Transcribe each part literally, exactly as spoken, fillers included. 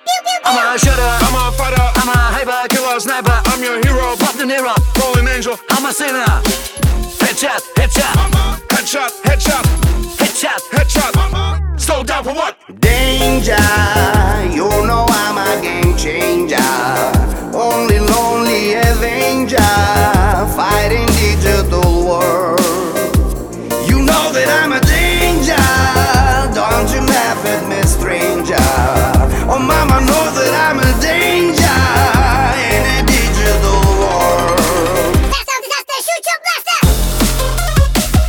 I'm a shooter, I'm a fighter, I'm a hyper killer sniper. I'm your hero, Pop the Nero, fallen angel. I'm a sinner. Headshot, headshot, Headshot, headshot, headshot. headshot. Slow down for what? Danger, you know I'm a game changer. Only lonely avenger, fighting digital world. You know that I'm a danger, don't you laugh at me, stranger. Oh mama, know that I'm a danger in a digital world. Disaster, disaster, shoot your blaster!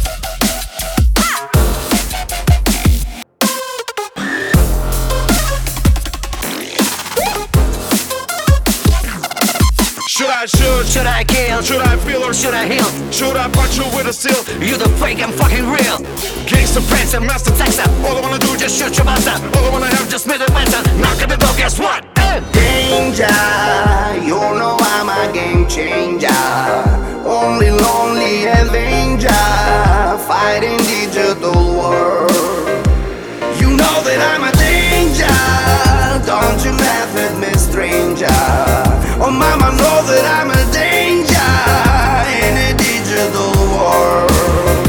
Should I shoot? Should I kill? Should I feel or Should I heal? Should I punch you with a steel? You the fake, I'm fucking real. Gangsta Prince and Master Texas. all I wanna do Just just shoot your master. all I wanna have Just made it better. Knock at the door, guess what? Eh. Danger, you know I'm a game changer. Only lonely avenger, fighting digital world. You know that I'm a danger, don't you laugh at me, stranger. Oh mama, know that I'm a danger in a digital world.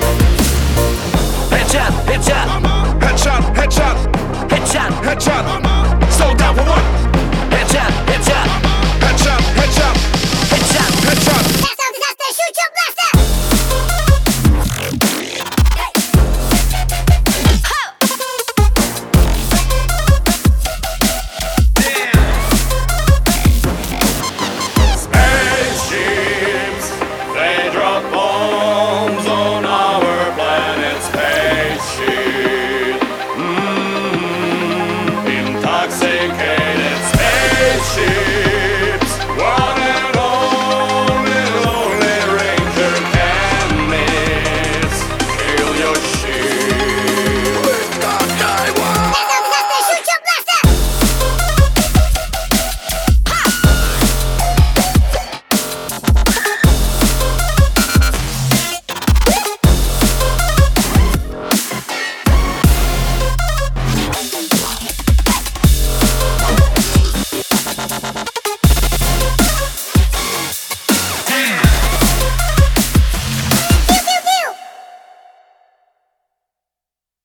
Headshot, headshot, headshot, headshot, headshot. headshot.